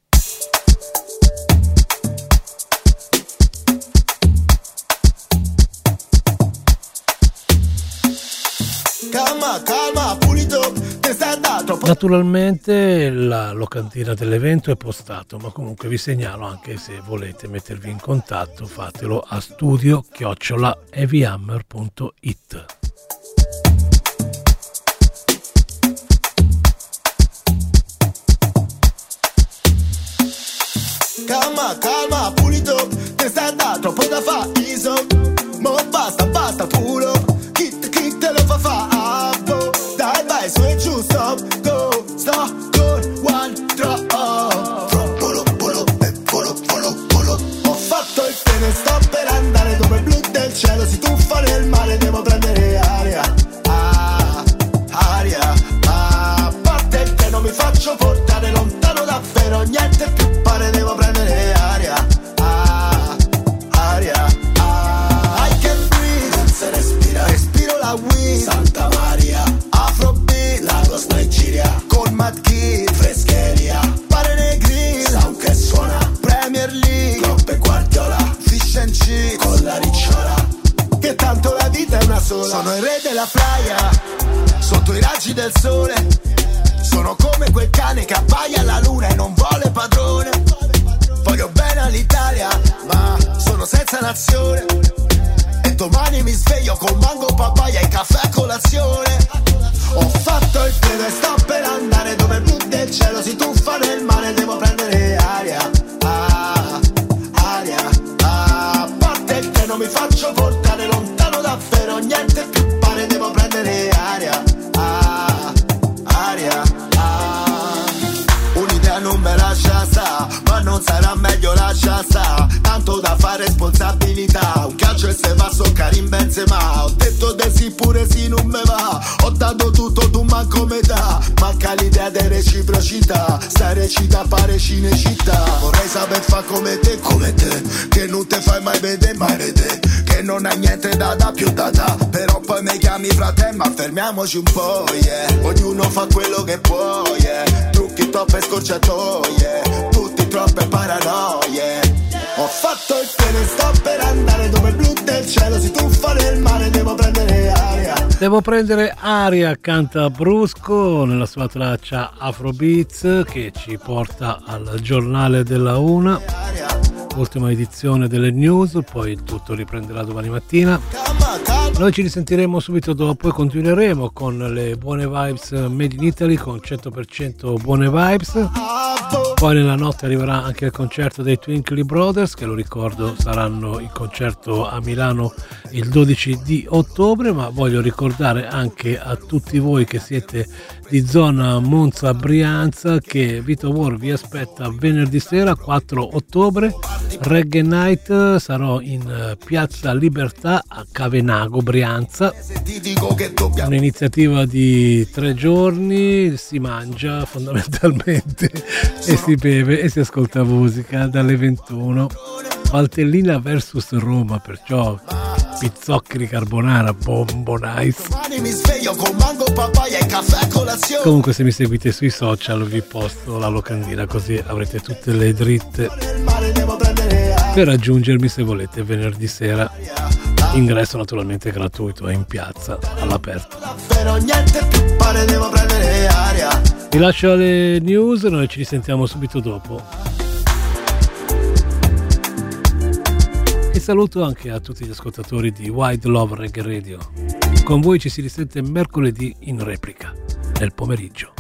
Calma, pulito, te sei dato. Naturalmente la locandina dell'evento è postato, ma comunque vi segnalo, anche se volete mettervi in contatto, fatelo a studio@heavyhammer.it. Calma, pulito, te sei dato, troppo da fa, iso. Mo basta, pulo, chi te lo fa, abbo. Dai, vai, su e giù, stop, go, good, one, drop. Polo, ho fatto il treno, sto per andare dove blu del cielo si tuffa nel mare, devo prendere aria. A parte il treno mi faccio portare lontano davvero, niente più pare, devo prendere aria. I can breathe, non se respiro la weed, Santa Maria, Afrobeat, Lagos Nigeria, con Mad Kid, frescheria, pare nei grill, sound che suona, Premier League, Klopp e Guardiola, fish and chips, con la ricciola, che tanto la vita è una sola. Sono il re della playa, sotto i raggi del sole, sono come quel cane che abbaia alla luna e non vuole padrone. Voglio Voglio bene all'Italia, ma sono senza nazione. E domani mi sveglio con mango, papaya e caffè a colazione. Ho fatto il treno e sto per andare dove il blu del cielo si tuffa nel mare. Devo prendere aria, aria, a parte il treno mi faccio portare lontano davvero, niente più pare. Devo prendere aria, aria, un'idea non me lascia sta, ma non sarà meglio lascia sta. Tanto da fare responsabilità, un calcio e se va so Karim Benzema. Ho detto de sì pure sì non me va, ho dato tutto tu manco metà. Manca l'idea di reciprocità, sta recita pare cinecittà. Vorrei saper fa come te, che non te fai mai vedere, mai vedere, che non hai niente da più da. Però poi mi chiami fratello, ma fermiamoci un po', yeah. Ognuno fa quello che può, yeah. Trucchi, troppe scorciatoie, tutti troppe paranoie. Ho fatto il treno e sto per andare dove il blu del cielo si tuffa nel mare. Devo prendere aria. Devo prendere aria, canta Brusco nella sua traccia Afrobeats, che ci porta al giornale della una, ultima edizione delle news, poi il tutto riprenderà domani mattina. Noi ci risentiremo subito dopo e continueremo con le buone vibes made in Italy, con 100% buone vibes. Poi nella notte arriverà anche il concerto dei Twinkly Brothers, che lo ricordo saranno in concerto a Milano il 12 di ottobre, ma voglio ricordare anche a tutti voi che siete di zona Monza-Brianza che Vito War vi aspetta venerdì sera 4 ottobre, Reggae Night. Sarò in Piazza Libertà a Cavenago, Brianza. Un'iniziativa di 3 giorni, si mangia fondamentalmente e si beve e si ascolta musica dalle 21. Valtellina versus Roma, perciò pizzoccheri carbonara, bombo nice. Comunque se mi seguite sui social vi posto la locandina, così avrete tutte le dritte per raggiungermi se volete venerdì sera. Ingresso naturalmente gratuito, è in piazza all'aperto. Vi lascio alle news, noi ci risentiamo subito dopo. E saluto anche a tutti gli ascoltatori di Wide Love Reggae Radio. Con voi ci si risente mercoledì in replica, nel pomeriggio.